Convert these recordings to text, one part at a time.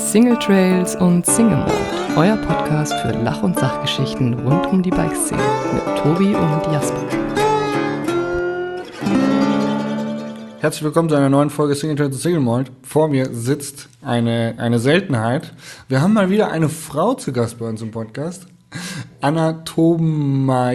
Single Trails und Single Mode, euer Podcast für Lach- und Sachgeschichten rund um die Bikeszene mit Tobi und Jasper. Herzlich willkommen zu einer neuen Folge Single Trails und Single Mode. Vor mir sitzt eine Seltenheit. Wir haben mal wieder eine Frau zu Gast bei uns im Podcast. Anna Thoma,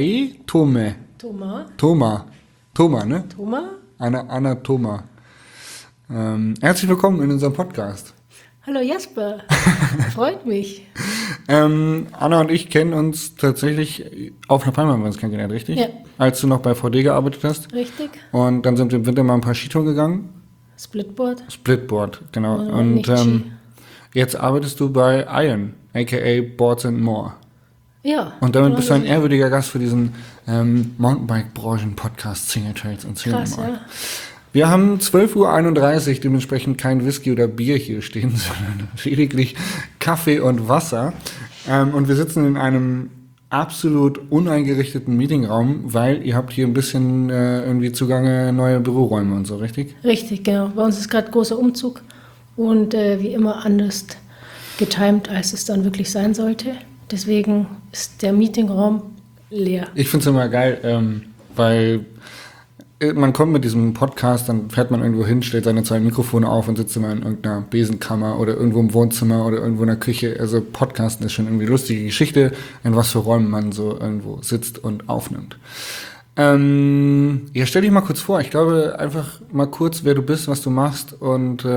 ne? Anna Thoma. Herzlich willkommen in unserem Podcast. Hallo Jasper, freut mich. Anna und ich kennen uns tatsächlich auf einer Palme, haben wir uns kennengelernt, richtig? Ja. Als du noch bei VD gearbeitet hast. Richtig. Und dann sind wir im Winter mal ein paar Skitouren gegangen. Splitboard, genau. Und jetzt arbeitest du bei Iron, aka Boards and More. Ja. Und damit bist du ein ehrwürdiger Gast für diesen Mountainbike-Branchen-Podcast Single Trails und Single Mode. Ja. Wir haben 12.31 Uhr, dementsprechend kein Whisky oder Bier hier stehen, sondern lediglich Kaffee und Wasser. Und wir sitzen in einem absolut uneingerichteten Meetingraum, weil ihr habt hier ein bisschen irgendwie zugange neue Büroräume und so, richtig? Richtig, genau. Bei uns ist gerade großer Umzug und wie immer anders getimt, als es dann wirklich sein sollte. Deswegen ist der Meetingraum leer. Ich finde es immer geil, weil man kommt mit diesem Podcast, dann fährt man irgendwo hin, stellt seine zwei Mikrofone auf und sitzt immer in irgendeiner Besenkammer oder irgendwo im Wohnzimmer oder irgendwo in der Küche. Also Podcasten ist schon irgendwie lustige Geschichte, in was für Räumen man so irgendwo sitzt und aufnimmt. Ja, stell dich mal kurz vor. Ich glaube einfach mal kurz, wer du bist, was du machst und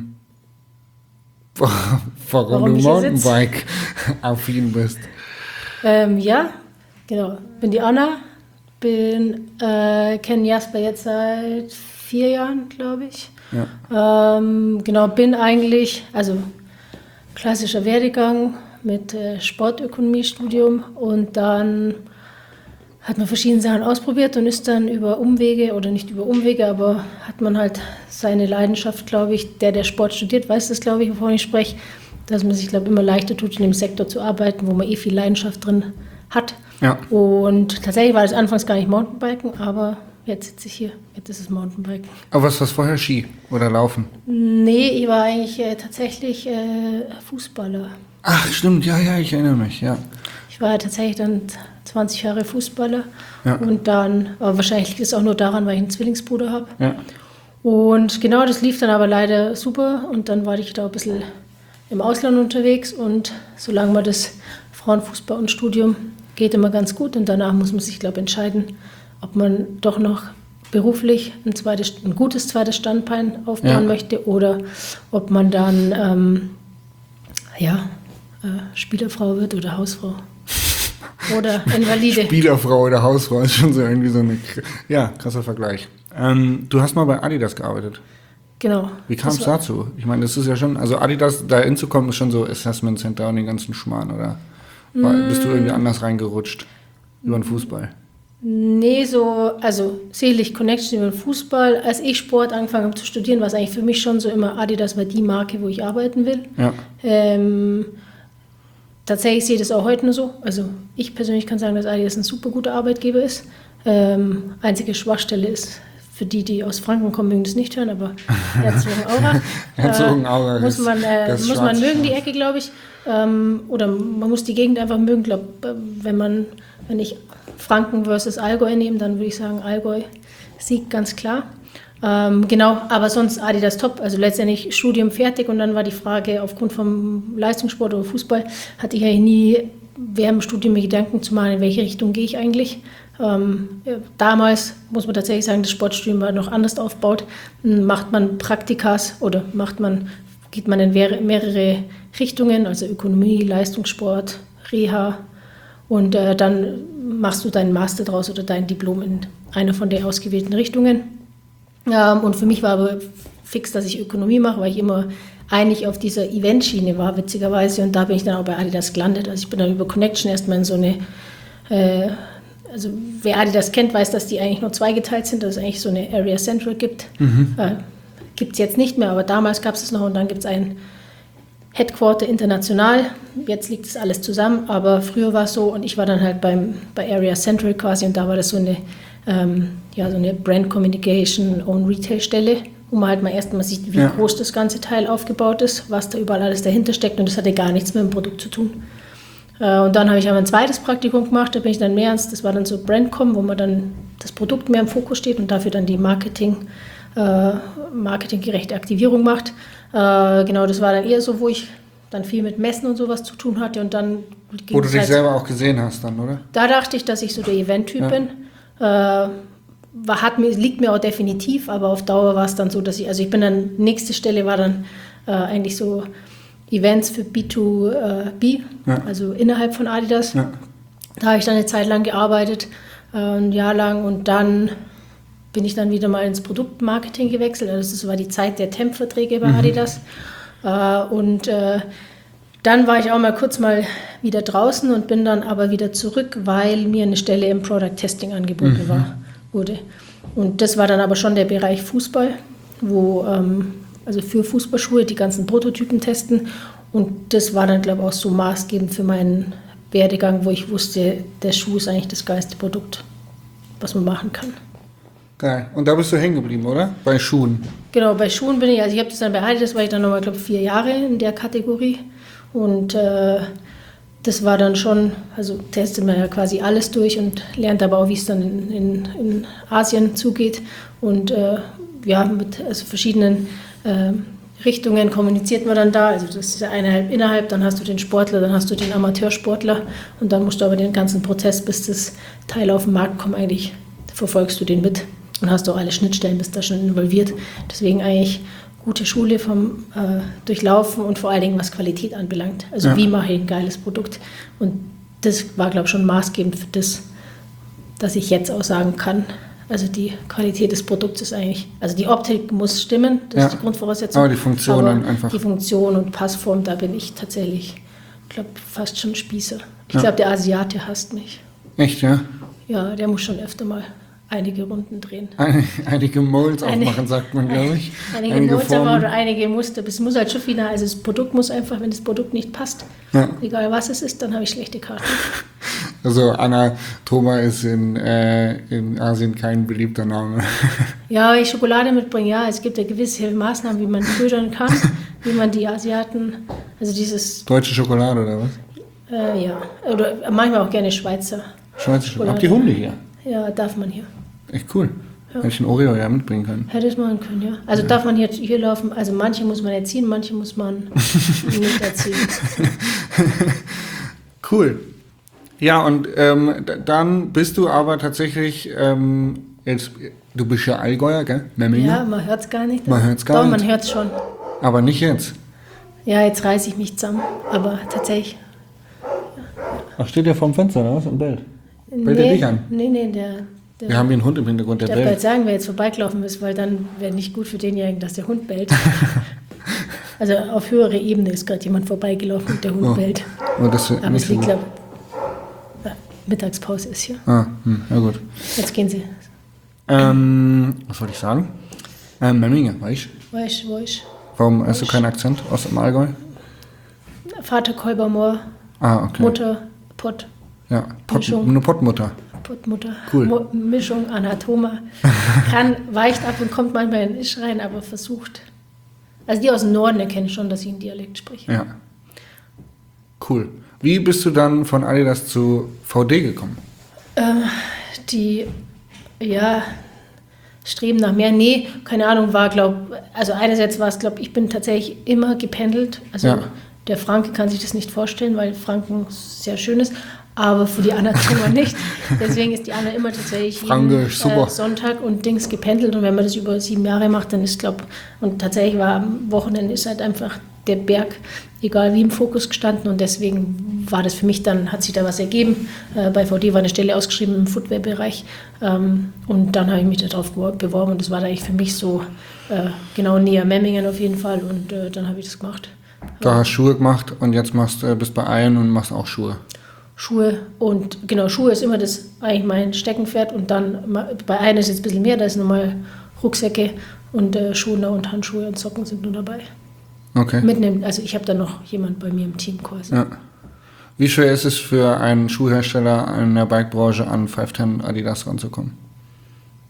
warum du Mountainbike-affin bist. Ja, genau. Bin die Anna. Kenne Jasper jetzt seit 4 Jahren, glaube ich. Ja. Genau, bin eigentlich, also klassischer Werdegang mit Sportökonomiestudium und dann hat man verschiedene Sachen ausprobiert und ist dann über Umwege, oder nicht über Umwege, aber hat man halt seine Leidenschaft, glaube ich, der Sport studiert, weiß das, glaube ich, wovon ich spreche, dass man sich, glaube ich, immer leichter tut, in dem Sektor zu arbeiten, wo man viel Leidenschaft drin hat. Ja. Und tatsächlich war das anfangs gar nicht Mountainbiken, aber jetzt sitze ich hier, jetzt ist es Mountainbiken. Aber was war vorher, Ski oder Laufen? Nee, ich war eigentlich tatsächlich Fußballer. Ach, stimmt, ja, ich erinnere mich, ja. Ich war tatsächlich dann 20 Jahre Fußballer Ja. und dann, aber wahrscheinlich liegt es auch nur daran, weil ich einen Zwillingsbruder habe. Ja. Und genau, das lief dann aber leider super und dann war ich da ein bisschen im Ausland unterwegs und solange man das Frauenfußball und Studium geht immer ganz gut und danach muss man sich, glaube ich, entscheiden, ob man doch noch beruflich ein gutes zweites Standbein aufbauen möchte oder ob man dann Spielerfrau wird oder Hausfrau oder Invalide. Spielerfrau oder Hausfrau ist schon so irgendwie so eine krasser Vergleich. Du hast mal bei Adidas gearbeitet. Genau. Wie kam es dazu? Ich meine, das ist ja schon, also Adidas, da hinzukommen, ist schon so Assessment Center und den ganzen Schmarrn, oder? Bist du irgendwie anders reingerutscht über den Fußball? Nee, selig Connection über den Fußball. Als ich Sport angefangen habe zu studieren, war es eigentlich für mich schon so immer, Adidas war die Marke, wo ich arbeiten will. Ja. Tatsächlich sehe ich das auch heute nur so. Also ich persönlich kann sagen, dass Adidas ein super guter Arbeitgeber ist. Einzige Schwachstelle ist, für die aus Franken kommen, mögen das nicht hören, aber Herzogenaurach muss man mögen, die Ecke, glaube ich. Oder man muss die Gegend einfach mögen. Wenn ich Franken versus Allgäu nehme, dann würde ich sagen, Allgäu siegt ganz klar. Genau, aber sonst Adidas top. Also letztendlich Studium fertig und dann war die Frage, aufgrund vom Leistungssport oder Fußball, hatte ich eigentlich nie während dem Studium mir Gedanken zu machen, in welche Richtung gehe ich eigentlich. Damals muss man tatsächlich sagen, das Sportstudium war noch anders aufgebaut. Macht man Praktikas oder geht man in mehrere Richtungen, also Ökonomie, Leistungssport, Reha und dann machst du deinen Master draus oder dein Diplom in einer von den ausgewählten Richtungen. Und für mich war aber fix, dass ich Ökonomie mache, weil ich immer eigentlich auf dieser Eventschiene war, witzigerweise, und da bin ich dann auch bei Adidas gelandet. Also ich bin dann über Connection erstmal in so eine, also wer Adidas kennt, weiß, dass die eigentlich nur zweigeteilt sind, dass es eigentlich so eine Area Central gibt. Gibt es jetzt nicht mehr, aber damals gab es es noch und dann gibt es ein Headquarter international. Jetzt liegt das alles zusammen, aber früher war es so und ich war dann halt bei Area Central quasi und da war das so eine Brand Communication Own Retail Stelle wo man halt mal erstmal sieht, wie groß das ganze Teil aufgebaut ist, was da überall alles dahinter steckt und das hatte gar nichts mit dem Produkt zu tun. Und dann habe ich aber ein zweites Praktikum gemacht, da bin ich dann mehr das war dann so Brandcom, wo man dann das Produkt mehr im Fokus steht und dafür dann die marketinggerechte Aktivierung macht. Genau, das war dann eher so, wo ich dann viel mit Messen und sowas zu tun hatte und dann wo du dich selber auch gesehen hast dann, oder? Da dachte ich, dass ich so der Event-Typ bin. Liegt mir auch definitiv, aber auf Dauer war es dann so, dass ich bin dann, nächste Stelle war dann eigentlich so Events für B2B, also innerhalb von Adidas. Ja. Da habe ich dann eine Zeit lang gearbeitet, ein Jahr lang und dann bin ich dann wieder mal ins Produktmarketing gewechselt. Also das war die Zeit der Temp-Verträge bei Adidas. Und dann war ich auch mal kurz wieder draußen und bin dann aber wieder zurück, weil mir eine Stelle im Product Testing angeboten wurde. Und das war dann aber schon der Bereich Fußball, wo also für Fußballschuhe die ganzen Prototypen testen. Und das war dann, glaube ich, auch so maßgebend für meinen Werdegang, wo ich wusste, der Schuh ist eigentlich das geilste Produkt, was man machen kann. Geil. Und da bist du hängen geblieben, oder? Bei Schuhen? Genau, bei Schuhen bin ich, also ich habe das dann bei Adidas, war ich dann nochmal, glaube ich, 4 Jahre in der Kategorie. Und das war dann schon, also testet man ja quasi alles durch und lernt aber auch, wie es dann in Asien zugeht. Und mit verschiedenen Richtungen kommuniziert man dann da. Also das ist ja innerhalb, dann hast du den Sportler, dann hast du den Amateursportler und dann musst du aber den ganzen Prozess, bis das Teil auf den Markt kommt, eigentlich verfolgst du den mit und hast auch alle Schnittstellen, bist da schon involviert. Deswegen eigentlich gute Schule vom Durchlaufen und vor allen Dingen, was Qualität anbelangt. Also wie mache ich ein geiles Produkt? Und das war, glaube ich, schon maßgebend für das, dass ich jetzt auch sagen kann, also die Qualität des Produkts ist eigentlich, also die Optik muss stimmen, das ist die Grundvoraussetzung. Aber die Funktion einfach. Die Funktion und Passform, da bin ich tatsächlich, glaube fast schon Spießer. Ich glaube, der Asiate hasst mich. Echt, ja? Ja, der muss schon öfter mal einige Runden drehen. Einige Molds aufmachen, sagt man, glaube ich. Einige Molds aufmachen oder einige Muster. Es muss halt schon final, also das Produkt muss einfach, wenn das Produkt nicht passt, egal was es ist, dann habe ich schlechte Karten. Also Anna Thoma ist in Asien kein beliebter Name. Ja, wenn ich Schokolade mitbringe, ja, es gibt ja gewisse Maßnahmen, wie man ködern kann, wie man die Asiaten, also dieses... Deutsche Schokolade oder was? Ja, oder manchmal auch gerne Schweizer Schokolade. Habt ihr Hunde hier? Ja, darf man hier. Echt cool. Ja. Hätte ich einen Oreo mitbringen können. Hätte ich machen können, ja. Also darf man hier laufen, also manche muss man erziehen, manche muss man nicht erziehen. Cool. Ja, und dann bist du aber tatsächlich, du bist ja Allgäuer, gell? Memminger? Ja, man hört es gar nicht. Man hört es gar nicht. Doch, man hört es schon. Aber nicht jetzt? Ja, jetzt reiße ich mich zusammen, aber tatsächlich. Ach, steht der vorm Fenster oder was und bellt? Bellt er dich an? Nee, wir haben hier einen Hund im Hintergrund, der bellt. Ich darf bald sagen, wer jetzt vorbeigelaufen ist, weil dann wäre nicht gut für denjenigen, dass der Hund bellt. Also auf höhere Ebene ist gerade jemand vorbeigelaufen und der Hund bellt. Oh, das aber es liegt, glaube ich, Mittagspause ist hier. Ja gut. Jetzt gehen Sie. Was wollte ich sagen? Memminger, weißt du? Weiß. Warum hast du keinen Akzent aus dem Allgäu? Vater Kolbermoor, okay. Mutter Pott. Ja, eine Pottmutter. Pottmutter. Cool. Mischung, Anatoma. Weicht ab und kommt manchmal in Isch rein, aber versucht. Also die aus dem Norden erkennen schon, dass ich einen Dialekt spreche. Ja. Cool. Wie bist du dann von Adidas zu VD gekommen? Streben nach mehr. Nee, keine Ahnung, also einerseits war es, ich bin tatsächlich immer gependelt. Also der Franke kann sich das nicht vorstellen, weil Franken sehr schön ist, aber für die Anna Thoma nicht. Deswegen ist die Anna immer tatsächlich jeden Sonntag und Dings gependelt und wenn man das über 7 Jahre macht, dann ist, und tatsächlich war am Wochenende ist halt einfach der Berg, egal wie, im Fokus gestanden und deswegen war das für mich dann, hat sich da was ergeben. Bei VD war eine Stelle ausgeschrieben im Footwear-Bereich und dann habe ich mich darauf beworben und das war da eigentlich für mich so genau näher Memmingen auf jeden Fall und dann habe ich das gemacht. Da hast du Schuhe gemacht und jetzt bist bei Iron und machst auch Schuhe. Schuhe und genau, Schuhe ist immer das eigentlich mein Steckenpferd und dann bei Iron ist jetzt ein bisschen mehr, da ist nochmal Rucksäcke und Schuhe und Handschuhe und Socken sind nur dabei. Okay. Also ich habe da noch jemand bei mir im Team quasi. Ja. Wie schwer ist es für einen Schuhhersteller in der Bikebranche an 510 Adidas ranzukommen?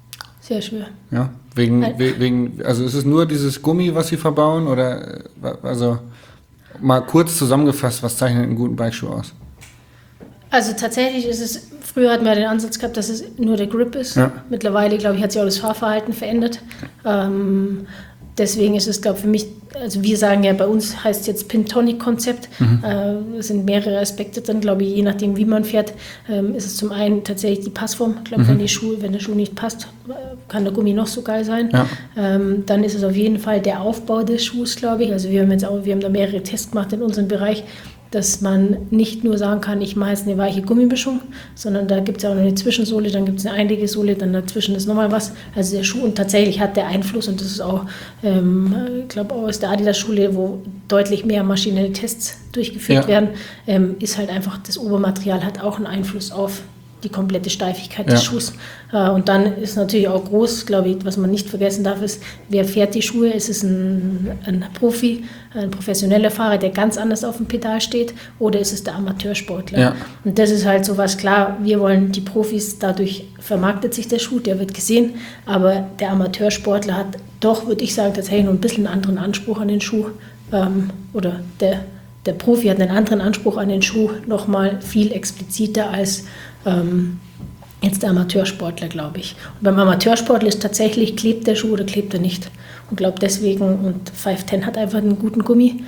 Sehr schwer. Ja, also ist es nur dieses Gummi, was Sie verbauen oder, also mal kurz zusammengefasst, was zeichnet einen guten Bikeschuh aus? Also tatsächlich ist es, früher hatten wir den Ansatz gehabt, dass es nur der Grip ist. Ja. Mittlerweile, glaube ich, hat sich auch das Fahrverhalten verändert. Deswegen ist es, glaube ich, für mich, also wir sagen ja, bei uns heißt es jetzt Pintonic-Konzept. Es sind mehrere Aspekte drin, glaube ich, je nachdem, wie man fährt, ist es zum einen tatsächlich die Passform. Ich glaube, wenn der Schuh nicht passt, kann der Gummi noch so geil sein. Ja. Dann ist es auf jeden Fall der Aufbau des Schuhs, glaube ich. Also wir haben da mehrere Tests gemacht in unserem Bereich, dass man nicht nur sagen kann, ich mache jetzt eine weiche Gummimischung, sondern da gibt es ja auch noch eine Zwischensohle, dann gibt es eine einlege Sohle, dann dazwischen ist nochmal was. Also der Schuh, und tatsächlich hat der Einfluss, und das ist auch, ich glaube auch aus der Adidas-Schule, wo deutlich mehr maschinelle Tests durchgeführt werden, ist halt einfach, das Obermaterial hat auch einen Einfluss auf die komplette Steifigkeit des Schuhs. Und dann ist natürlich auch groß, glaube ich, was man nicht vergessen darf, ist, wer fährt die Schuhe? Ist es ein Profi, ein professioneller Fahrer, der ganz anders auf dem Pedal steht, oder ist es der Amateursportler? Ja. Und das ist halt so was, klar, wir wollen die Profis, dadurch vermarktet sich der Schuh, der wird gesehen, aber der Amateursportler hat doch, würde ich sagen, tatsächlich noch ein bisschen einen anderen Anspruch an den Schuh, oder der Profi hat einen anderen Anspruch an den Schuh, nochmal viel expliziter als jetzt der Amateursportler, glaube ich. Und beim Amateursportler ist tatsächlich, klebt der Schuh oder klebt er nicht. Und glaube deswegen, und 510 hat einfach einen guten Gummi.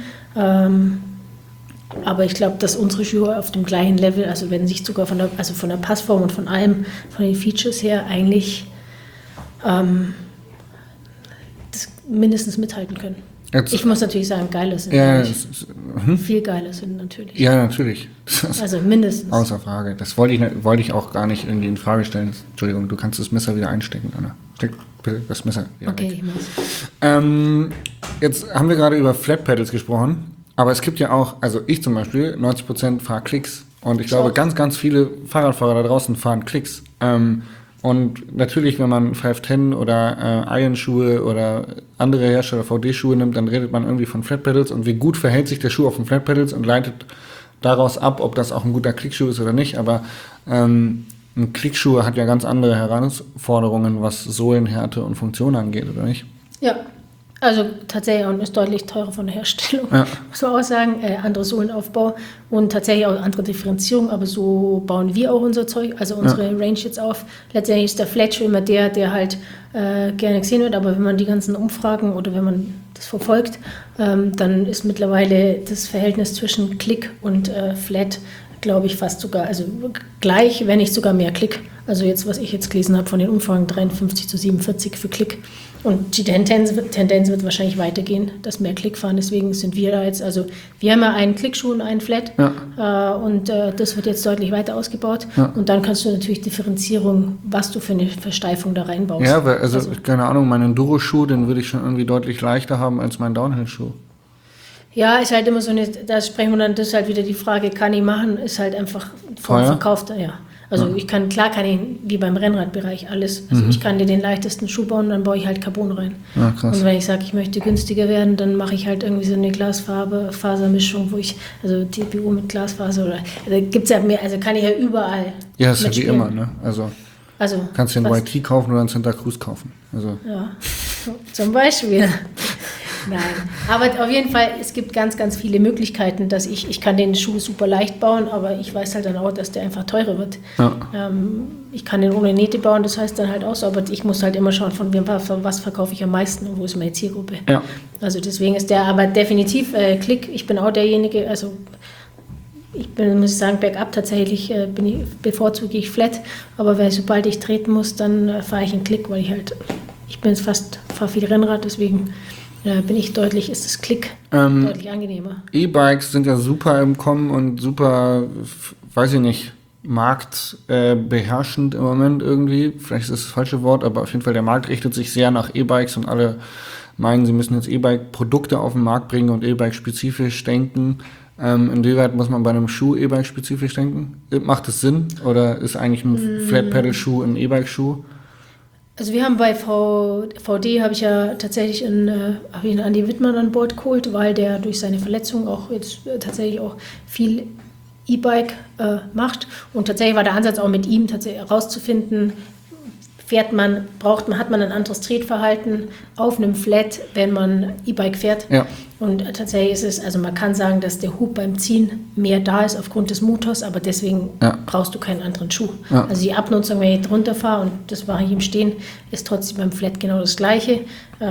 Aber ich glaube, dass unsere Schuhe auf dem gleichen Level, also wenn sich sogar von der Passform und von allem, von den Features her eigentlich das mindestens mithalten können. Jetzt, ich muss natürlich sagen, geiler sind. Ja, viel geiler sind natürlich. Ja, natürlich. Also mindestens. Außer Frage. Das wollte ich auch gar nicht irgendwie in Frage stellen. Entschuldigung, du kannst das Messer wieder einstecken, Anna. Steck bitte das Messer wieder Okay, weg. ich mach's. Jetzt haben wir gerade über Flat Pedals gesprochen, aber es gibt ja auch, also ich zum Beispiel, 90% fahre Klicks. Und ich glaube, ganz, ganz viele Fahrradfahrer da draußen fahren Klicks. Und natürlich, wenn man 510 oder Iron-Schuhe oder andere Hersteller VD-Schuhe nimmt, dann redet man irgendwie von Flat Pedals und wie gut verhält sich der Schuh auf den Flat Pedals und leitet daraus ab, ob das auch ein guter Klickschuh ist oder nicht. Aber ein Klickschuh hat ja ganz andere Herausforderungen, was Sohlenhärte und Funktion angeht, oder nicht? Ja, also tatsächlich auch ist deutlich teurer von der Herstellung, muss man auch sagen. Andere Sohlenaufbau und tatsächlich auch andere Differenzierung, aber so bauen wir auch unser Zeug, also unsere Range jetzt auf. Letztendlich ist der Flat immer der halt gerne gesehen wird, aber wenn man die ganzen Umfragen oder wenn man das verfolgt, dann ist mittlerweile das Verhältnis zwischen Klick und Flat, glaube ich, fast sogar, also gleich, wenn nicht sogar mehr Klick. Also jetzt, was ich jetzt gelesen habe von den Umfragen, 53:47 für Klick. Und die Tendenz wird wahrscheinlich weitergehen, dass mehr Klick fahren. Deswegen sind wir da jetzt, also wir haben ja einen Klickschuh und einen Flat. Und das wird jetzt deutlich weiter ausgebaut. Ja. Und dann kannst du natürlich Differenzierung, was du für eine Versteifung da reinbaust. Ja, weil, also keine Ahnung, meinen Enduro-Schuh, den würde ich schon irgendwie deutlich leichter haben als meinen Downhill-Schuh. Ja, ist halt immer so da sprechen wir dann, das ist halt wieder die Frage, kann ich machen, ist halt einfach vom Verkauf da, ja. Also ich kann wie beim Rennradbereich alles. Also ich kann dir den leichtesten Schuh bauen, dann baue ich halt Carbon rein. Ja, krass. Und wenn ich sage, ich möchte günstiger werden, dann mache ich halt irgendwie so eine Glasfasermischung, also TPU mit Glasfaser oder, also gibt's ja mehr, also kann ich ja überall. Ja, ist ja wie immer, ne? Also kannst du den YT kaufen oder einen Santa Cruz kaufen. Also. Ja, zum Beispiel. Nein, aber auf jeden Fall, es gibt ganz, ganz viele Möglichkeiten, dass ich kann den Schuh super leicht bauen, aber ich weiß halt dann auch, dass der einfach teurer wird. Ja. Ich kann den ohne Nähte bauen, das heißt dann halt auch so, aber ich muss halt immer schauen, von was verkaufe ich am meisten und wo ist meine Zielgruppe. Ja. Also deswegen ist der aber definitiv Klick, ich bin auch derjenige, also muss ich sagen, bergab tatsächlich bevorzuge ich Flat, aber sobald ich treten muss, dann fahre ich einen Klick, weil ich fahre viel Rennrad, deswegen ist das Klick deutlich angenehmer. E-Bikes sind ja super im Kommen und super, weiß ich nicht, marktbeherrschend im Moment irgendwie. Vielleicht ist das falsche Wort, aber auf jeden Fall der Markt richtet sich sehr nach E-Bikes und alle meinen, sie müssen jetzt E-Bike-Produkte auf den Markt bringen und E-Bike-spezifisch denken. Inwieweit muss man bei einem Schuh E-Bike-spezifisch denken? Macht es Sinn oder ist eigentlich ein Flat-Pedal-Schuh ein E-Bike-Schuh? Also wir haben bei VD, habe ich ja tatsächlich einen Andi Wittmann an Bord geholt, weil der durch seine Verletzung auch jetzt tatsächlich auch viel E-Bike macht. Und tatsächlich war der Ansatz auch mit ihm tatsächlich herauszufinden, hat man ein anderes Tretverhalten auf einem Flat, wenn man E-Bike fährt. Ja. Und tatsächlich ist es, also man kann sagen, dass der Hub beim Ziehen mehr da ist aufgrund des Motors, aber deswegen brauchst du keinen anderen Schuh. Ja. Also die Abnutzung, wenn ich drunter fahre, und das mache ich im Stehen, ist trotzdem beim Flat genau das Gleiche.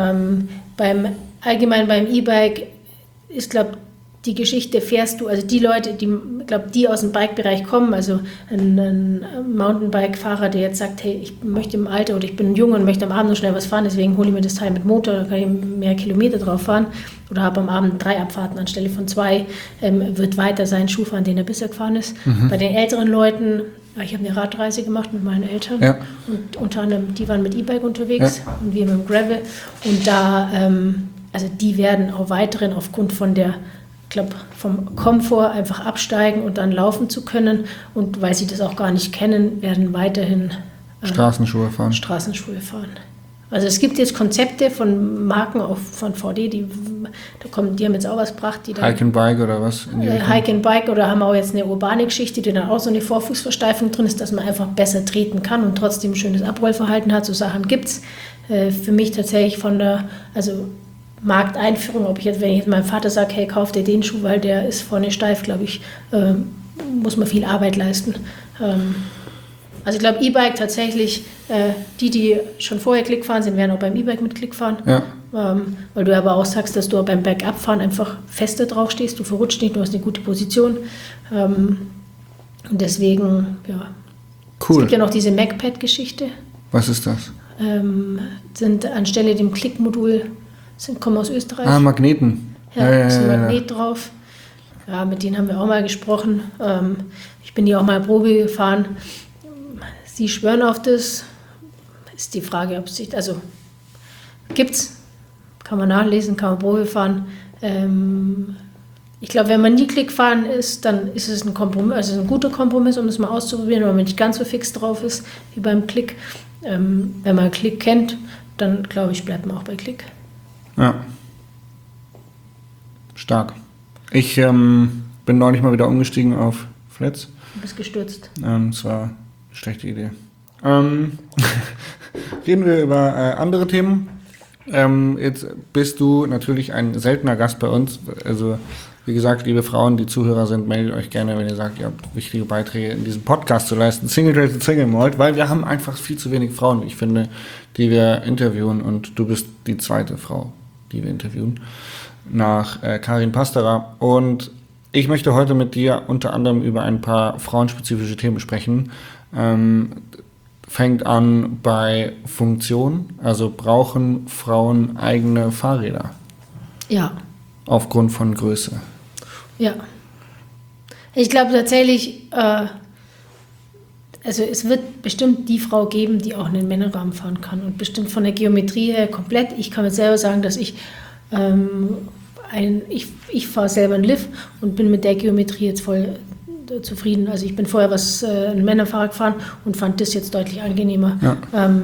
Allgemein beim E-Bike ist, glaube ich, die Geschichte fährst du, also die Leute, die aus dem Bike-Bereich kommen, also ein Mountainbike-Fahrer, der jetzt sagt, hey, ich möchte im Alter oder ich bin jung und möchte am Abend noch schnell was fahren, deswegen hole ich mir das Teil mit Motor, da kann ich mehr Kilometer drauf fahren oder habe am Abend 3 Abfahrten anstelle von 2, wird weiter seinen Schuh fahren, den er bisher gefahren ist. Bei den älteren Leuten, ich habe eine Radreise gemacht mit meinen Eltern und unter anderem, die waren mit E-Bike unterwegs und wir mit dem Gravel und da, also die werden auch weiterhin aufgrund von vom Komfort einfach absteigen und dann laufen zu können. Und weil sie das auch gar nicht kennen, werden weiterhin Straßenschuhe fahren. Also es gibt jetzt Konzepte von Marken, auch von VD, die haben jetzt auch was gebracht. Hike and Bike oder was? Hike and Bike oder haben auch jetzt eine urbane Geschichte, die dann auch so eine Vorfußversteifung drin ist, dass man einfach besser treten kann und trotzdem ein schönes Abrollverhalten hat. So Sachen gibt es. Für mich tatsächlich Markteinführung, wenn ich jetzt meinem Vater sage, hey, kauf dir den Schuh, weil der ist vorne steif, glaube ich, muss man viel Arbeit leisten. Also ich glaube, E-Bike tatsächlich, die schon vorher Klick fahren sind, werden auch beim E-Bike mit Klick fahren. Ja. Weil du aber auch sagst, dass du beim Bergabfahren einfach fester drauf stehst, du verrutscht nicht, du hast eine gute Position. Und deswegen, ja. Cool. Es gibt ja noch diese MacPad-Geschichte. Was ist das? Sind anstelle dem Klickmodul kommen aus Österreich. Magneten. Ja, ist ein Magnet drauf. Ja, mit denen haben wir auch mal gesprochen. Ich bin hier auch mal Probe gefahren. Sie schwören auf das. Ist die Frage, ob es sich, also gibt's, kann man nachlesen, kann man Probe fahren. Ich glaube, wenn man nie Klick fahren ist, dann ist es ein Kompromiss, also ein guter Kompromiss, um es mal auszuprobieren, wenn man nicht ganz so fix drauf ist wie beim Klick. Wenn man Klick kennt, dann glaube ich, bleibt man auch bei Klick. Ja. Stark. Ich bin neulich mal wieder umgestiegen auf Flats. Du bist gestürzt. Das war eine schlechte Idee. Reden wir über andere Themen. Jetzt bist du natürlich ein seltener Gast bei uns. Also, wie gesagt, liebe Frauen, die Zuhörer sind, meldet euch gerne, wenn ihr sagt, ihr habt wichtige Beiträge in diesem Podcast zu leisten. Single Trade Single Malt, weil wir haben einfach viel zu wenig Frauen, wie ich finde, die wir interviewen. Und du bist die zweite Frau, die wir interviewen, nach Karin Pasterer. Und ich möchte heute mit dir unter anderem über ein paar frauenspezifische Themen sprechen. Fängt an bei Funktion, also brauchen Frauen eigene Fahrräder? Ja. Aufgrund von Größe? Ja. Ich glaube tatsächlich, also es wird bestimmt die Frau geben, die auch einen Männerrahmen fahren kann und bestimmt von der Geometrie her komplett. Ich kann mir selber sagen, dass ich fahre selber einen Lift und bin mit der Geometrie jetzt voll zufrieden. Also ich bin vorher ein Männerfahrrad gefahren und fand das jetzt deutlich angenehmer. Ja.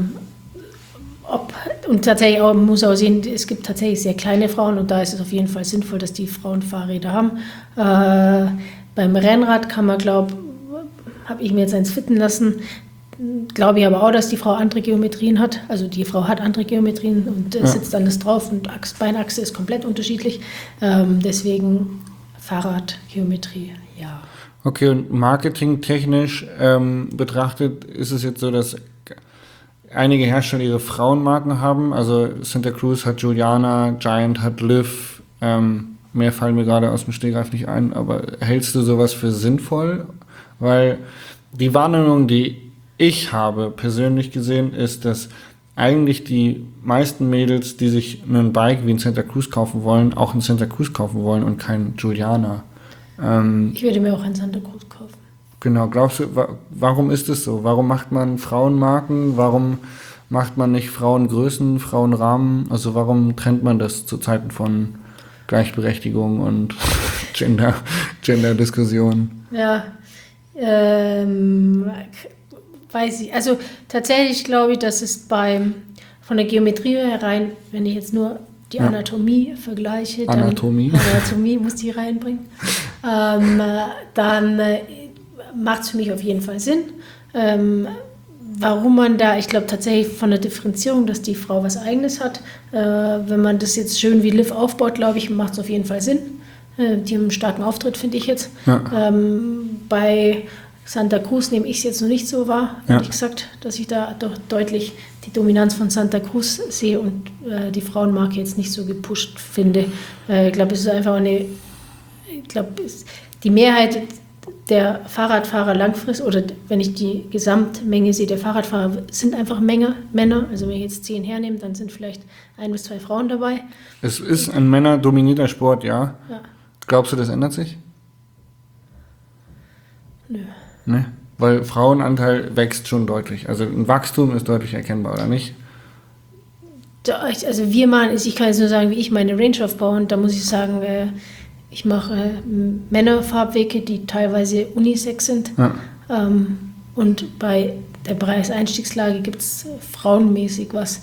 Und tatsächlich auch, man muss auch sehen, es gibt tatsächlich sehr kleine Frauen und da ist es auf jeden Fall sinnvoll, dass die Frauen Fahrräder haben. Beim Rennrad kann man, habe ich mir jetzt eins fitten lassen, glaube ich aber auch, dass die Frau andere Geometrien hat. Also die Frau hat andere Geometrien und sitzt alles drauf und Beinachse ist komplett unterschiedlich. Deswegen Fahrradgeometrie, ja. Okay, und marketingtechnisch betrachtet ist es jetzt so, dass einige Hersteller ihre Frauenmarken haben. Also Santa Cruz hat Juliana, Giant hat Liv. Mehr fallen mir gerade aus dem Stegreif nicht ein. Aber hältst du sowas für sinnvoll? Weil die Wahrnehmung, die ich habe persönlich gesehen, ist, dass eigentlich die meisten Mädels, die sich einen Bike wie ein Santa Cruz kaufen wollen, auch ein Santa Cruz kaufen wollen und kein Juliana. Ich würde mir auch ein Santa Cruz kaufen. Genau, glaubst du, warum ist es so? Warum macht man Frauenmarken? Warum macht man nicht Frauengrößen, Frauenrahmen? Also warum trennt man das zu Zeiten von Gleichberechtigung und Gender-Diskussionen? Ja, weiß ich. Also tatsächlich glaube ich, dass es von der Geometrie herein, wenn ich jetzt nur die Anatomie vergleiche, Anatomie muss die reinbringen, dann macht es für mich auf jeden Fall Sinn. warum man da, ich glaube tatsächlich von der Differenzierung, dass die Frau was Eigenes hat. Wenn man das jetzt schön wie Liv aufbaut, glaube ich, macht es auf jeden Fall Sinn. Die haben einen starken Auftritt, finde ich jetzt. Ja. Bei Santa Cruz nehme ich es jetzt noch nicht so wahr, ehrlich gesagt, dass ich da doch deutlich die Dominanz von Santa Cruz sehe und die Frauenmarke jetzt nicht so gepusht finde. Ich glaube, es ist einfach die Mehrheit der Fahrradfahrer langfristig, oder wenn ich die Gesamtmenge sehe, der Fahrradfahrer sind einfach Männer. Also wenn ich jetzt 10 hernehme, dann sind vielleicht 1 bis 2 Frauen dabei. Es ist ein männerdominierter Sport, ja. Glaubst du, das ändert sich? Nö. Ne? Weil Frauenanteil wächst schon deutlich. Also ein Wachstum ist deutlich erkennbar, oder nicht? Also ich kann jetzt nur sagen, wie ich meine Range aufbaue, und da muss ich sagen, ich mache Männerfarbwege, die teilweise unisex sind. Ja. Und bei der Preiseinstiegslage gibt es frauenmäßig was.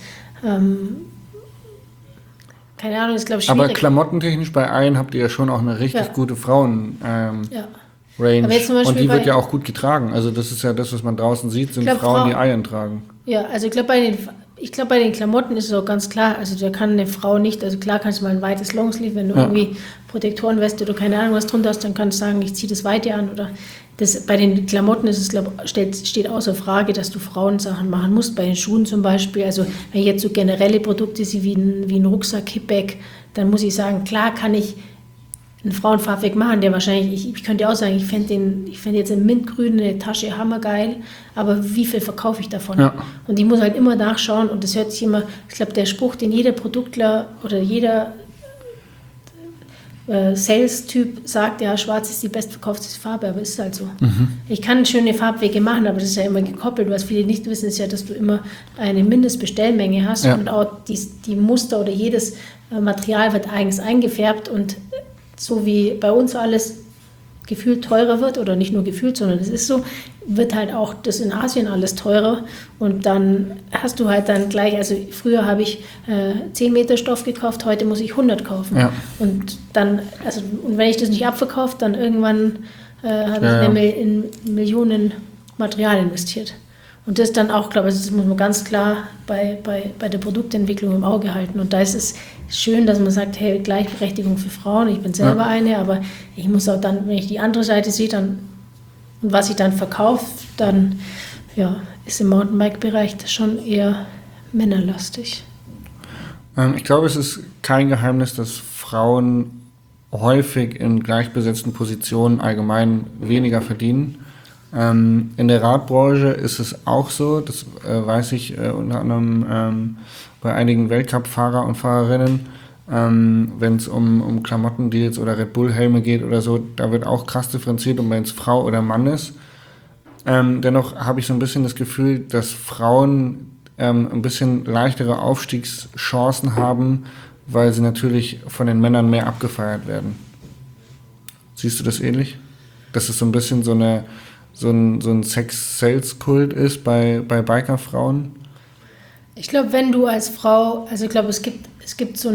Keine Ahnung, ist glaube ich schwierig. Aber klamottentechnisch bei Ayen habt ihr ja schon auch eine richtig gute Frauen Range. Und die wird ja auch gut getragen. Also das ist ja das, was man draußen sieht, sind Frauen, die Ayen tragen. Ja, also ich glaube bei den Klamotten ist es auch ganz klar, also da kann eine Frau nicht, also klar kannst du mal ein weites Longsleeve, wenn du irgendwie Protektorenweste oder keine Ahnung was drunter hast, dann kannst du sagen, ich ziehe das Weite an, oder bei den Klamotten ist es, glaube ich, steht außer Frage, dass du Frauensachen machen musst, bei den Schuhen zum Beispiel, also wenn ich jetzt so generelle Produkte sehe wie ein Rucksack, Kippbag, dann muss ich sagen, klar kann ich einen Frauenfarbweg machen, der wahrscheinlich, ich könnte auch sagen, ich fände jetzt in Mintgrün eine Tasche hammergeil, aber wie viel verkaufe ich davon? Ja. Und ich muss halt immer nachschauen, und das hört sich immer, ich glaube, der Spruch, den jeder Produktler oder jeder Sales-Typ sagt, ja, schwarz ist die bestverkaufteste Farbe, aber ist halt so. Ich kann schöne Farbwege machen, aber das ist ja immer gekoppelt. Was viele nicht wissen, ist ja, dass du immer eine Mindestbestellmenge hast und auch die Muster oder jedes Material wird eigens eingefärbt, und so wie bei uns alles gefühlt teurer wird, oder nicht nur gefühlt, sondern es ist so, wird halt auch das in Asien alles teurer, und dann hast du halt dann gleich, also früher habe ich 10 Meter Stoff gekauft, heute muss ich 100 kaufen. Ja. Und dann, und wenn ich das nicht abverkaufe, dann irgendwann habe ich in Millionen Material investiert. Und das dann auch, glaube ich, das muss man ganz klar bei der Produktentwicklung im Auge halten. Und da ist es schön, dass man sagt, hey, Gleichberechtigung für Frauen, ich bin selber eine, aber ich muss auch dann, wenn ich die andere Seite sehe, und was ich dann verkaufe, dann ist im Mountainbike-Bereich das schon eher männerlastig. Ich glaube, es ist kein Geheimnis, dass Frauen häufig in gleichbesetzten Positionen allgemein weniger verdienen. In der Radbranche ist es auch so, das weiß ich unter anderem bei einigen Weltcup-Fahrer und Fahrerinnen, wenn es um Klamottendeals oder Red Bull-Helme geht oder so, da wird auch krass differenziert, und wenn es Frau oder Mann ist. Dennoch habe ich so ein bisschen das Gefühl, dass Frauen ein bisschen leichtere Aufstiegschancen haben, weil sie natürlich von den Männern mehr abgefeiert werden. Siehst du das ähnlich? Dass es so ein bisschen so ein Sex-Sales-Kult ist bei Bikerfrauen? Ich glaube, wenn du als Frau, also ich glaube, es gibt so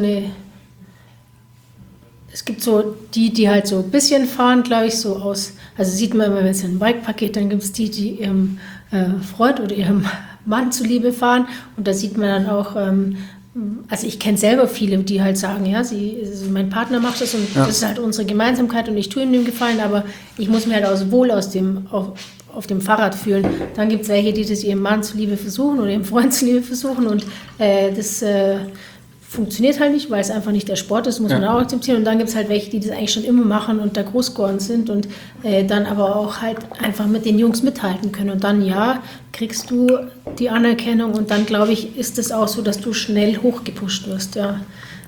die halt so ein bisschen fahren, glaube ich, so aus, also sieht man immer, wenn es ein Bike-Paket, dann gibt es die ihrem Freund oder ihrem Mann zuliebe fahren, und da sieht man dann auch, also ich kenne selber viele, die halt sagen, ja, mein Partner macht das, und das ist halt unsere Gemeinsamkeit, und ich tue ihm den Gefallen, aber ich muss mir halt auf dem Fahrrad fühlen. Dann gibt es welche, die das ihrem Mann zuliebe versuchen oder ihrem Freund zuliebe versuchen, und das funktioniert halt nicht, weil es einfach nicht der Sport ist, muss man auch akzeptieren. Und dann gibt es halt welche, die das eigentlich schon immer machen und da groß geworden sind und dann aber auch halt einfach mit den Jungs mithalten können. Und dann, kriegst du die Anerkennung, und dann, glaube ich, ist es auch so, dass du schnell hochgepusht wirst. Ja.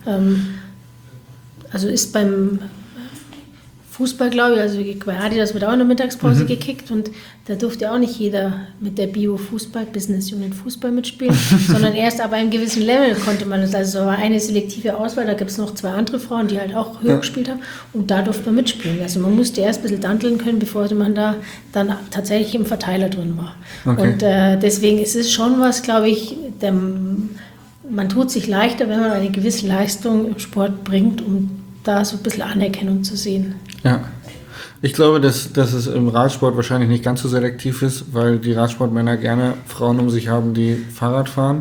Also ist beim Fußball, glaube ich, also bei Adidas wird auch in der Mittagspause gekickt, und da durfte auch nicht jeder mit der Bio-Fußball-Business-Unit Fußball mitspielen, sondern erst ab einem gewissen Level konnte man das. Also so war eine selektive Auswahl, da gibt es noch 2 andere Frauen, die halt auch höher gespielt haben, und da durfte man mitspielen. Also man musste erst ein bisschen danteln können, bevor man da dann tatsächlich im Verteiler drin war. Okay. Und deswegen ist es schon was, glaube ich, man tut sich leichter, wenn man eine gewisse Leistung im Sport bringt, um da so ein bisschen Anerkennung zu sehen. Ja, Ich glaube, dass es im Radsport wahrscheinlich nicht ganz so selektiv ist, weil die Radsportmänner gerne Frauen um sich haben, die Fahrrad fahren.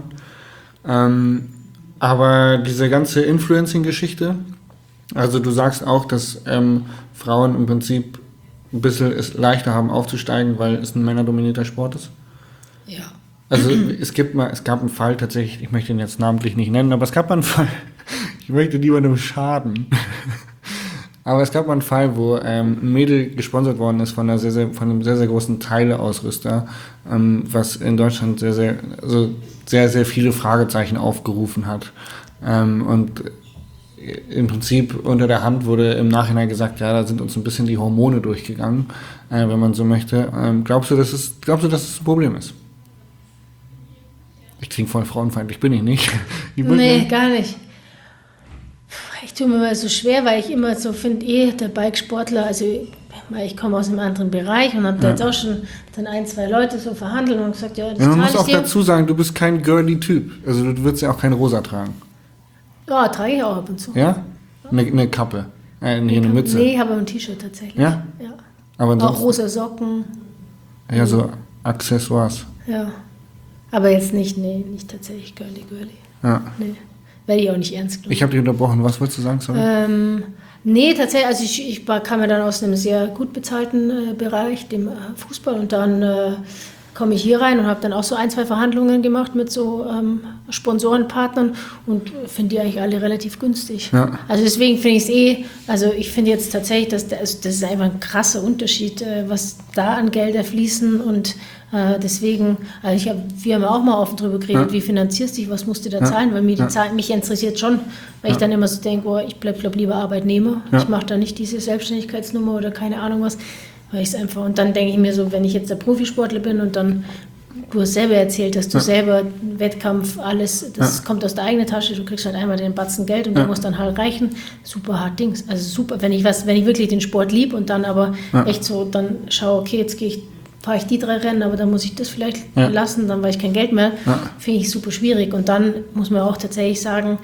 Aber diese ganze Influencing-Geschichte, also du sagst auch, dass Frauen im Prinzip ein bisschen es leichter haben aufzusteigen, weil es ein männerdominierter Sport ist? Ja. Also es gab einen Fall tatsächlich, ich möchte ihn jetzt namentlich nicht nennen, aber es gab mal einen Fall, ich möchte niemandem schaden. Aber es gab mal einen Fall, wo ein Mädel gesponsert worden ist von einem sehr, sehr großen Teileausrüster, was in Deutschland sehr, sehr viele Fragezeichen aufgerufen hat. Und im Prinzip unter der Hand wurde im Nachhinein gesagt, ja, da sind uns ein bisschen die Hormone durchgegangen, wenn man so möchte. Glaubst du, dass es ein Problem ist? Ich klinge voll frauenfeindlich, bin ich nicht. Nee, gar nicht. Ich tue mir immer so schwer, weil ich immer so finde, der Bikesportler, also ich komme aus einem anderen Bereich und habe da jetzt auch schon dann 1-2 Leute so verhandelt und gesagt, ja, das man muss auch dazu sagen, du bist kein girly Typ. Also du würdest ja auch kein Rosa tragen. Ja, trage ich auch ab und zu. Ja? Eine Kappe? Eine Mütze? Nee, ich habe ein T-Shirt tatsächlich. Ja? Ja. Aber auch rosa Socken. Ja, so Accessoires. Ja. Aber jetzt nicht tatsächlich girly. Ja. Nee. Werde ich auch nicht ernst genommen. Ich habe dich unterbrochen. Was wolltest du sagen? Sorry. Nee, tatsächlich, also ich kam ja dann aus einem sehr gut bezahlten Bereich, dem Fußball, und dann komme ich hier rein und habe dann auch so 1-2 Verhandlungen gemacht mit so Sponsorenpartnern und finde die eigentlich alle relativ günstig. Ja. Also deswegen finde ich es also ich finde jetzt tatsächlich, das ist einfach ein krasser Unterschied, was da an Gelder fließen, und deswegen, also wir haben auch mal offen drüber geredet, wie finanzierst du dich, was musst du da zahlen, weil mich interessiert schon, weil ich dann immer so denke, ich bleib lieber Arbeitnehmer, ich mache da nicht diese Selbstständigkeitsnummer oder keine Ahnung was, weil ich es einfach, und dann denke ich mir so, wenn ich jetzt der Profisportler bin und dann, du hast selber erzählt, dass du selber Wettkampf, alles, das kommt aus der eigenen Tasche, du kriegst halt einmal den Batzen Geld und der muss dann halt reichen, super hart Dings, also super, wenn ich wirklich den Sport lieb und dann aber echt so, dann schaue, okay, jetzt fahre ich die 3 Rennen, aber dann muss ich das vielleicht lassen, dann weil ich kein Geld mehr, finde ich super schwierig, und dann muss man auch tatsächlich sagen,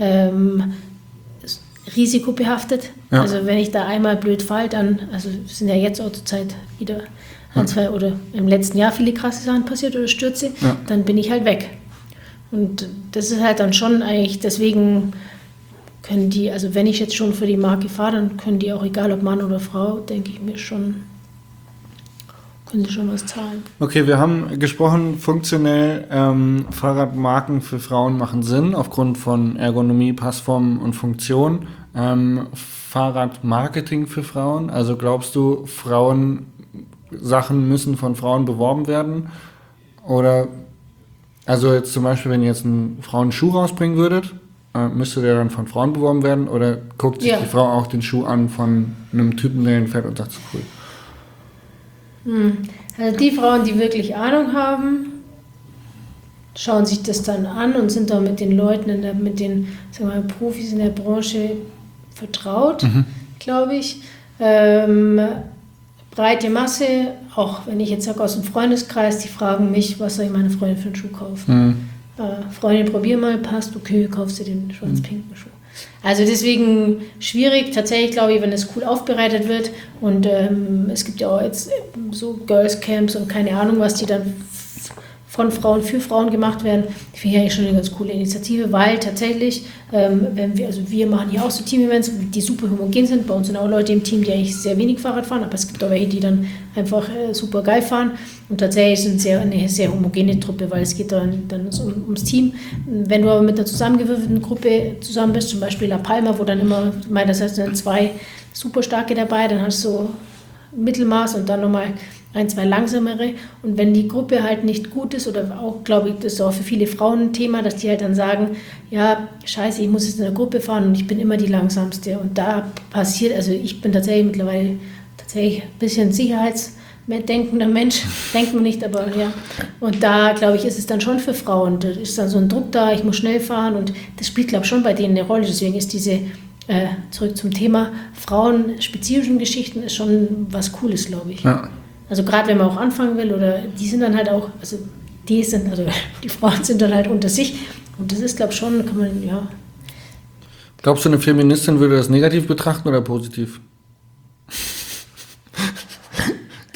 risikobehaftet. Ja. Also wenn ich da einmal blöd falle, dann, also sind ja jetzt auch zur Zeit wieder 1-2 oder im letzten Jahr viele krasse Sachen passiert oder Stürze, dann bin ich halt weg. Und das ist halt dann schon eigentlich, deswegen können die, also wenn ich jetzt schon für die Marke fahre, dann können die auch, egal ob Mann oder Frau, denke ich mir schon, können sie schon was zahlen. Okay, wir haben gesprochen, funktionell Fahrradmarken für Frauen machen Sinn, aufgrund von Ergonomie, Passform und Funktion. Fahrradmarketing für Frauen, also glaubst du, Sachen müssen von Frauen beworben werden? Oder, also jetzt zum Beispiel, wenn ihr jetzt einen Frauenschuh rausbringen würdet, müsste der dann von Frauen beworben werden? Oder guckt sich die Frau auch den Schuh an von einem Typen, der ihn fährt und sagt, so cool? Also die Frauen, die wirklich Ahnung haben, schauen sich das dann an und sind da mit den Leuten, mit den, sagen wir mal, Profis in der Branche vertraut, glaube ich. Breite Masse, auch wenn ich jetzt sage aus dem Freundeskreis, die fragen mich, was soll ich meiner Freundin für einen Schuh kaufen? Freundin, probier mal, passt, okay, kaufst du den schwarz-pinken Schuh. Also deswegen schwierig, tatsächlich glaube ich, wenn es cool aufbereitet wird, und es gibt ja auch jetzt so Girls Camps und keine Ahnung was, die dann von Frauen für Frauen gemacht werden. Ich finde ja eigentlich schon eine ganz coole Initiative, weil tatsächlich, wir machen hier auch so Team-Events, die super homogen sind. Bei uns sind auch Leute im Team, die eigentlich sehr wenig Fahrrad fahren, aber es gibt auch welche, die dann einfach super geil fahren. Und tatsächlich sind eine sehr homogene Truppe, weil es geht dann ums Team. Wenn du aber mit einer zusammengewürfelten Gruppe zusammen bist, zum Beispiel La Palma, wo dann immer, das heißt, dann 2 super starke dabei, dann hast du so Mittelmaß und dann nochmal 1-2 langsamere, und wenn die Gruppe halt nicht gut ist, oder auch, glaube ich, das ist auch für viele Frauen ein Thema, dass die halt dann sagen, ja, scheiße, ich muss jetzt in der Gruppe fahren und ich bin immer die Langsamste, und da passiert, also ich bin tatsächlich mittlerweile ein bisschen sicherheitsdenkender Mensch, denkt man nicht, aber ja, und da, glaube ich, ist es dann schon für Frauen, da ist dann so ein Druck da, ich muss schnell fahren, und das spielt, glaube ich, schon bei denen eine Rolle, deswegen ist diese zurück zum Thema frauenspezifischen Geschichten ist schon was Cooles, glaube ich. Ja. Also gerade wenn man auch anfangen will, oder die sind dann halt auch, also die Frauen sind dann halt unter sich, und das ist, glaube ich, schon, kann man, ja. Glaubst du, eine Feministin würde das negativ betrachten oder positiv?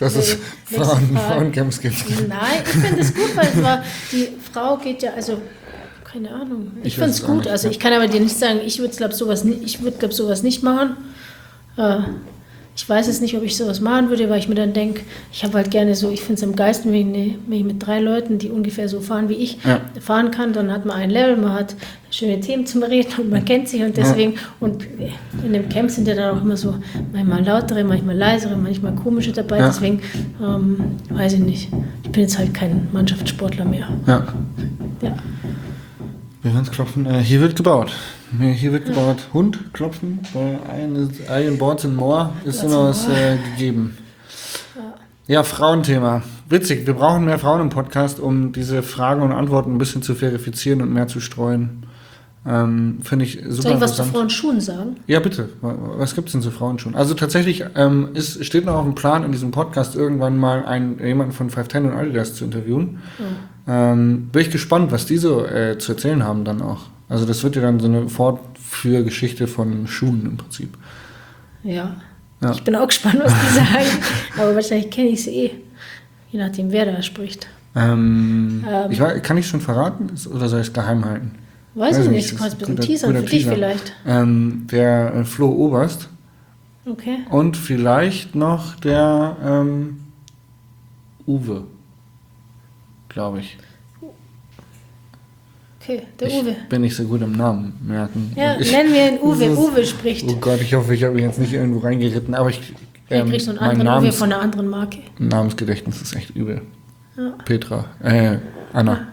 dass es Frauencamps gibt. Nein, ich finde es gut, weil die Frau geht ja, also keine Ahnung. Ich finde es gut. Also ich kann aber dir nicht sagen, ich würde sowas nicht machen. Ich weiß jetzt nicht, ob ich sowas machen würde, weil ich mir dann denke, ich habe halt gerne so, ich finde es am geilsten, wenn ich mit 3 Leuten, die ungefähr so fahren wie ich, fahren kann, dann hat man ein Level, man hat schöne Themen zum Reden und man kennt sich und deswegen, und in dem Camp sind ja dann auch immer so manchmal lautere, manchmal leisere, manchmal komische dabei, deswegen weiß ich nicht. Ich bin jetzt halt kein Mannschaftssportler mehr. Ja. Ja. Wir hören es klopfen. Hier wird gebaut. Hund klopfen. Bei Iron Boards and More ist immer was gegeben. Ja, Frauenthema. Witzig, wir brauchen mehr Frauen im Podcast, um diese Fragen und Antworten ein bisschen zu verifizieren und mehr zu streuen. Finde ich super. Soll ich was zu Frauenschuhen sagen? Ja, bitte. Was gibt es denn zu Frauenschuhen? Also tatsächlich steht noch auf dem Plan, in diesem Podcast irgendwann mal jemanden von 510 und Adidas zu interviewen. Bin ich gespannt, was die so zu erzählen haben dann auch. Also das wird ja dann so eine Fortführgeschichte von Schuhen im Prinzip. Ja. Ich bin auch gespannt, was die sagen. Aber wahrscheinlich kenne ich sie eh. Je nachdem, wer da spricht. Kann ich schon verraten oder soll ich es geheim halten? Weiß ich nicht, du kannst ein bisschen teasern, für dich vielleicht. Der Flo Oberst. Okay. Und vielleicht noch der Uwe, glaube ich. Okay, der Uwe. Ich bin nicht so gut im Namen merken. Ja, nennen wir ihn Uwe. Uwe spricht. Oh Gott, ich hoffe, ich habe mich jetzt nicht irgendwo reingeritten, aber ich kriegst so einen anderen Uwe von einer anderen Marke. Namensgedächtnis ist echt übel. Ja. Petra, Anna.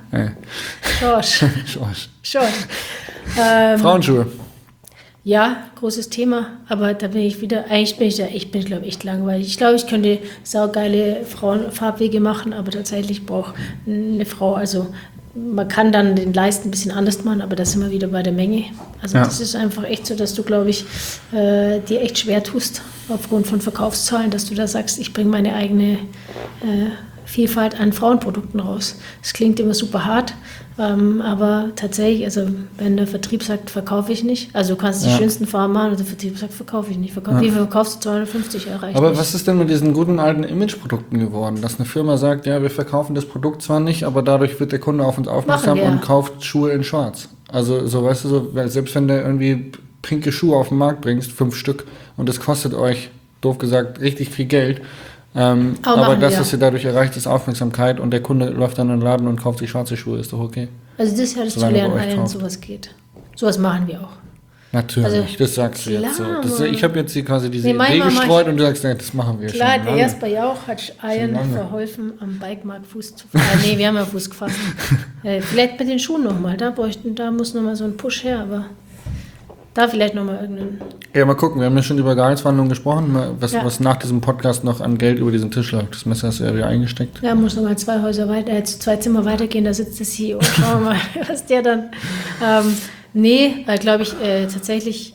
Schorsch. Frauenschuhe. Ja, großes Thema, aber da bin ich wieder, ich bin glaube ich echt langweilig. Ich glaube, ich könnte saugeile Frauenfarbwege machen, aber tatsächlich braucht eine Frau, also man kann dann den Leisten ein bisschen anders machen, aber da sind wir wieder bei der Menge. Also das ist einfach echt so, dass du, glaube ich, dir echt schwer tust, aufgrund von Verkaufszahlen, dass du da sagst, ich bringe meine eigene Vielfalt an Frauenprodukten raus. Das klingt immer super hart, aber tatsächlich, also wenn der Vertrieb sagt, verkaufe ich nicht, also du kannst die schönsten Farben machen und der Vertrieb sagt, verkaufe ich nicht. Wie viel verkaufst du? 250 erreicht. Aber was ist denn mit diesen guten alten Imageprodukten geworden? Dass eine Firma sagt, ja, wir verkaufen das Produkt zwar nicht, aber dadurch wird der Kunde auf uns aufmerksam und kauft Schuhe in schwarz. Also so, weißt du, so, selbst wenn du irgendwie pinke Schuhe auf den Markt bringst, 5 Stück, und das kostet euch, doof gesagt, richtig viel Geld, aber das, was ihr dadurch erreicht, ist Aufmerksamkeit und der Kunde läuft dann in den Laden und kauft sich schwarze Schuhe, ist doch okay. Also das ist ja das zu lernen, wenn sowas geht. Sowas machen wir auch. Natürlich, also, das sagst du jetzt so. Ich habe jetzt quasi diese Idee gestreut und du sagst, das machen wir schon. Klar, der Jasper Jauch hat Iron verholfen, am Bikemarkt Fuß zu fassen. Nee, wir haben ja Fuß gefasst. Vielleicht mit den Schuhen nochmal, da muss nochmal so ein Push her, aber da vielleicht nochmal irgendeinen... Ja, mal gucken, wir haben ja schon über Gehaltsverhandlungen gesprochen, was nach diesem Podcast noch an Geld über diesen Tisch läuft. Das Messer ist ja wieder eingesteckt. Ja, muss nochmal 2 Zimmer weitergehen, da sitzt der CEO. Schauen wir mal, was der dann... glaube ich, tatsächlich...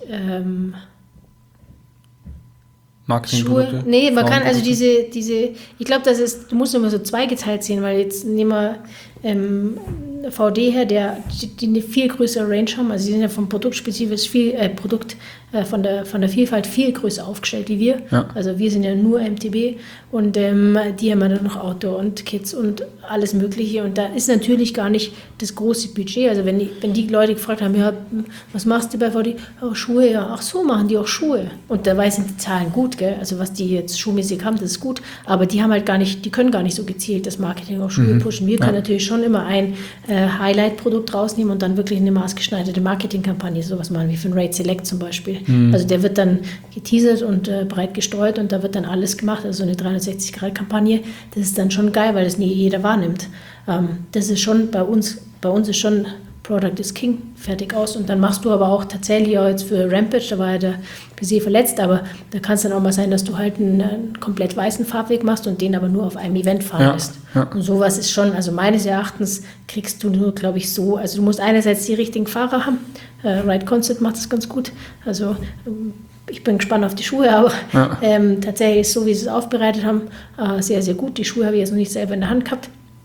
Marketingprodukte? Schuhe? Nee, man kann also diese... Ich glaube, du musst immer so zweigeteilt sehen, weil jetzt nehmen wir... VD her, die eine viel größere Range haben, also sie sind ja vom Produktspezifisch von der Vielfalt viel größer aufgestellt wie wir. Ja. Also wir sind ja nur MTB und die haben ja dann noch Outdoor und Kids und alles Mögliche und da ist natürlich gar nicht das große Budget. Also wenn die Leute gefragt haben, ja, was machst du bei VD? Oh, Schuhe, ja, ach so, machen die auch Schuhe. Und dabei sind die Zahlen gut, gell? Also was die jetzt schuhmäßig haben, das ist gut, aber die haben halt die können gar nicht so gezielt das Marketing auf Schuhe pushen. Wir können natürlich schon immer ein Highlight-Produkt rausnehmen und dann wirklich eine maßgeschneiderte Marketingkampagne, sowas machen wie für ein Raid Select zum Beispiel. Also der wird dann geteasert und breit gestreut und da wird dann alles gemacht, also so eine 360-Grad-Kampagne, das ist dann schon geil, weil das nie jeder wahrnimmt. Das ist schon bei uns ist schon Product is King, fertig aus. Und dann machst du aber auch tatsächlich auch jetzt für Rampage, da war ja der Baiser verletzt, aber da kann es dann auch mal sein, dass du halt einen komplett weißen Farbweg machst und den aber nur auf einem Event fahren lässt. Ja. Und sowas ist schon, also meines Erachtens kriegst du nur, glaube ich, so, also du musst einerseits die richtigen Fahrer haben, Ride Concept macht das ganz gut, also ich bin gespannt auf die Schuhe, aber tatsächlich ist so, wie sie es aufbereitet haben, sehr, sehr gut. Die Schuhe habe ich jetzt noch nicht selber in der Hand gehabt.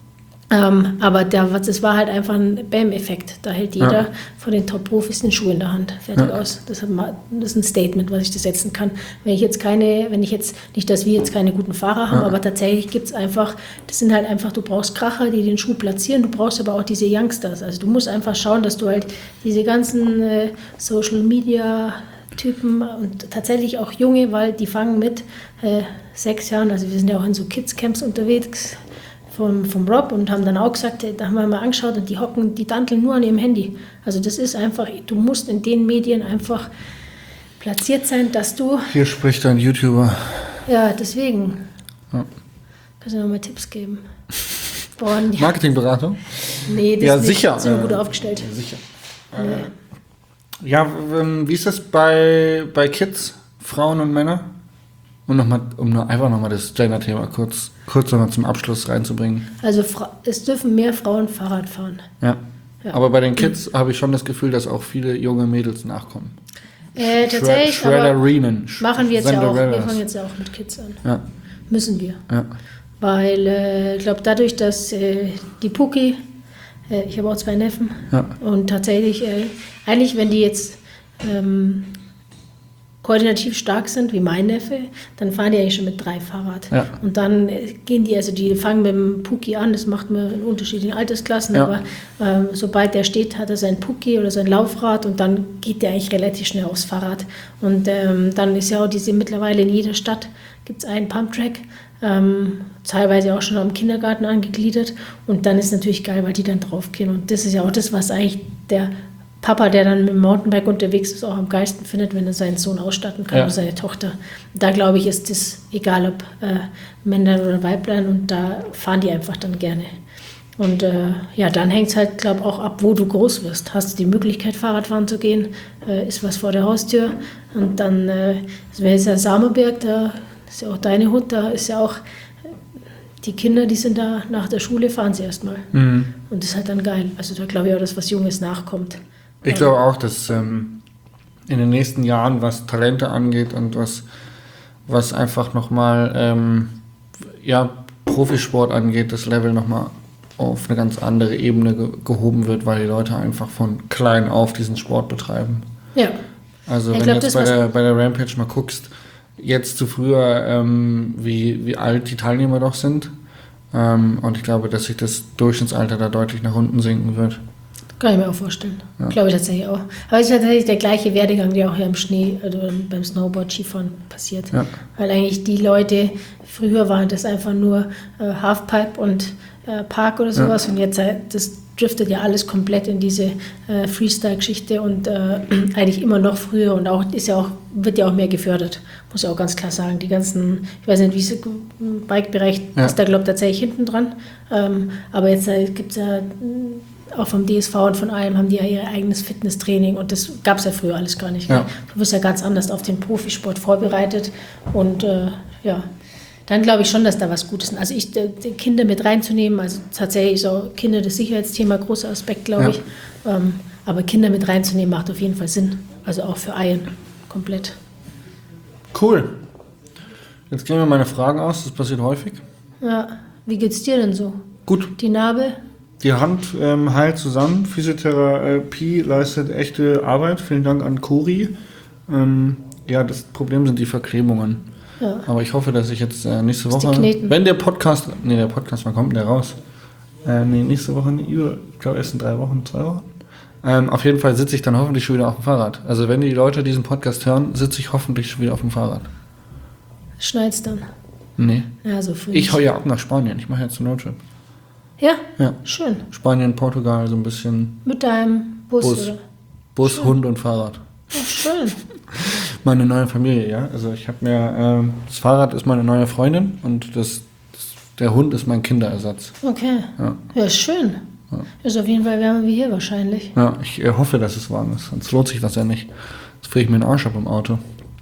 Aber das war halt einfach ein Bam-Effekt. Da hält jeder von den Top-Profis den Schuh in der Hand. Fertig aus. Das ist ein Statement, was ich da setzen kann. Wenn ich jetzt nicht, dass wir jetzt keine guten Fahrer haben, aber tatsächlich gibt es einfach, das sind halt einfach, du brauchst Kracher, die den Schuh platzieren, du brauchst aber auch diese Youngsters. Also du musst einfach schauen, dass du halt diese ganzen Social-Media-Typen und tatsächlich auch Junge, weil die fangen mit 6 Jahren, also wir sind ja auch in so Kids-Camps unterwegs, vom Rob und haben dann auch gesagt, da haben wir mal angeschaut und die danteln nur an ihrem Handy. Also das ist einfach, du musst in den Medien einfach platziert sein, dass du... Hier spricht ein YouTuber. Ja, deswegen. Ja. Kannst du noch mal Tipps geben? Marketingberatung? Nee, das ja, nicht. Sicher. Sind wir gut aufgestellt. Sicher. Ja, wie ist das bei Kids, Frauen und Männer? Und einfach nochmal das Gender-Thema kurz nochmal zum Abschluss reinzubringen. Also es dürfen mehr Frauen Fahrrad fahren. Ja. Aber bei den Kids habe ich schon das Gefühl, dass auch viele junge Mädels nachkommen. Tatsächlich, Shredderinnen. Machen wir jetzt ja auch. Wir fangen jetzt ja auch mit Kids an. Ja. Müssen wir. Ja. Weil ich glaube, dadurch, dass die Puki, ich habe auch 2 Neffen, und tatsächlich, eigentlich, wenn die jetzt koordinativ stark sind, wie mein Neffe, dann fahren die eigentlich schon mit 3 Fahrrad. Ja. Und dann gehen die fangen mit dem Puki an, das macht man in unterschiedlichen Altersklassen, aber sobald der steht, hat er sein Puki oder sein Laufrad und dann geht der eigentlich relativ schnell aufs Fahrrad. Und dann ist ja auch mittlerweile in jeder Stadt gibt es einen Pumptrack, teilweise auch schon am Kindergarten angegliedert und dann ist natürlich geil, weil die dann draufgehen und das ist ja auch das, was eigentlich der Papa, der dann mit dem Mountainbike unterwegs ist, auch am geilsten findet, wenn er seinen Sohn ausstatten kann oder seine Tochter. Da glaube ich, ist das egal, ob Männlein oder Weiblein und da fahren die einfach dann gerne. Und dann hängt es halt, glaube ich, auch ab, wo du groß wirst. Hast du die Möglichkeit, Fahrradfahren zu gehen, ist was vor der Haustür und dann ist ja Samerberg, da ist ja auch deine Hut, da ist ja auch die Kinder, die sind da nach der Schule, fahren sie erstmal. Und das ist halt dann geil. Also da glaube ich auch, dass was Junges nachkommt. Ich glaube auch, dass in den nächsten Jahren, was Talente angeht und was einfach nochmal Profisport angeht, das Level nochmal auf eine ganz andere Ebene gehoben wird, weil die Leute einfach von klein auf diesen Sport betreiben. Ja. Also wenn du jetzt bei der Rampage mal guckst, jetzt zu früher, wie alt die Teilnehmer doch sind. Und ich glaube, dass sich das Durchschnittsalter da deutlich nach unten sinken wird. Kann ich mir auch vorstellen. Ja. Glaube ich tatsächlich auch. Aber es ist tatsächlich der gleiche Werdegang, der auch hier im Schnee oder beim Snowboard, Skifahren passiert. Ja. Weil eigentlich die Leute, früher waren das einfach nur Halfpipe und Park oder sowas und jetzt das driftet ja alles komplett in diese Freestyle-Geschichte und eigentlich immer noch früher und auch wird ja auch mehr gefördert, muss ich auch ganz klar sagen. Die ganzen, ich weiß nicht, wie es im Bike-Bereich ist da, glaube ich, tatsächlich hinten dran. Aber jetzt gibt es ja auch vom DSV und von allem haben die ja ihr eigenes Fitnesstraining und das gab es ja früher alles gar nicht. Ja. Du wirst ja ganz anders auf den Profisport vorbereitet und dann glaube ich schon, dass da was Gutes ist. Also die Kinder mit reinzunehmen, also tatsächlich ist auch Kinder das Sicherheitsthema, großer Aspekt, glaube ich. Aber Kinder mit reinzunehmen macht auf jeden Fall Sinn. Also auch für Iron komplett. Cool. Jetzt gehen wir meine Fragen aus, das passiert häufig. Ja, wie geht's dir denn so? Gut. Die Narbe? Die Hand heilt zusammen. Physiotherapie leistet echte Arbeit. Vielen Dank an Cori. Das Problem sind die Verklebungen. Ja. Aber ich hoffe, dass ich jetzt nächste Woche, wenn der Podcast, wann kommt denn der raus? Nächste Woche, ich glaube erst in 2 Wochen. Auf jeden Fall sitze ich dann hoffentlich schon wieder auf dem Fahrrad. Also wenn die Leute diesen Podcast hören, sitze ich hoffentlich schon wieder auf dem Fahrrad. Schneit's dann? Nee. Ja, so früh. Ich hau ja ab nach Spanien. Ich mache jetzt einen Roadtrip. Ja? Schön. Spanien, Portugal, so ein bisschen. Mit deinem Bus oder? Bus, schön. Hund und Fahrrad. Oh, schön. Meine neue Familie, ja. Also ich habe mir, das Fahrrad ist meine neue Freundin und der Hund ist mein Kinderersatz. Okay. Ja, schön. Ja. Ist auf jeden Fall wärmer wie hier wahrscheinlich. Ja, ich hoffe, dass es warm ist. Sonst lohnt sich das ja nicht. Jetzt friere ich mir den Arsch ab im Auto.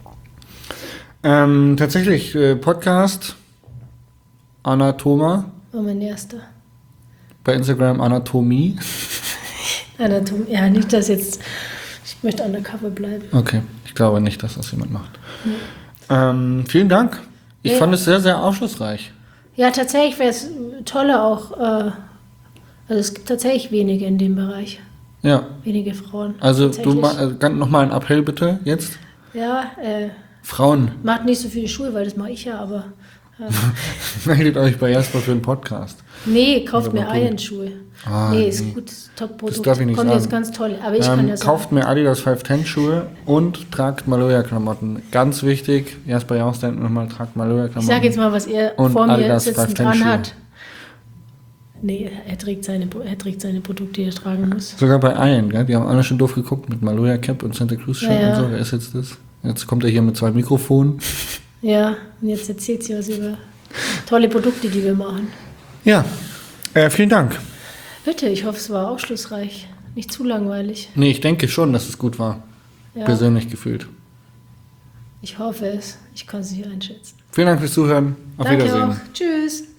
Tatsächlich, Podcast Anatoma. War mein erster. Bei Instagram Anatomie. Anatomie, ja, nicht, dass jetzt... Ich möchte undercover bleiben. Okay, ich glaube nicht, dass das jemand macht. Nee. Vielen Dank. Ich fand es sehr, sehr aufschlussreich. Ja, tatsächlich wäre es toller auch Also es gibt tatsächlich wenige in dem Bereich. Ja. Wenige Frauen. Also du nochmal einen Appell bitte jetzt. Ja, Frauen. macht nicht so viele Schuhe, weil das mache ich ja, aber... Meldet euch bei Jasper für einen Podcast. Nee, kauft mir Iron-Schuhe. Nee, ist gut, Top-Produkt. Das darf ich nicht Kommt sagen. jetzt ganz toll, aber ich kann ja sagen... Kauft mir Adidas 510-Schuhe und tragt Maloja-Klamotten. Ganz wichtig, Jasper Jaustein nochmal, tragt Maloja-Klamotten. Ich sage jetzt mal, was er und vor mir Adidas sitzen 510 dran Schuhe. hat. Nee, er trägt seine Produkte, die er tragen muss. Sogar bei Iron, gell? Die haben alle schon doof geguckt mit Maloja Cap und Santa Cruz Shirt Ja. und so. Wer ist jetzt das? Jetzt kommt er hier mit 2 Mikrofonen. Ja, und jetzt erzählt sie was über tolle Produkte, die wir machen. Ja, vielen Dank. Bitte, ich hoffe, es war aufschlussreich. Nicht zu langweilig. Nee, ich denke schon, dass es gut war. Ja, Persönlich gefühlt. ich hoffe es. Ich kann es nicht einschätzen. Vielen Dank fürs Zuhören. Auf Danke Wiedersehen. auch. Tschüss.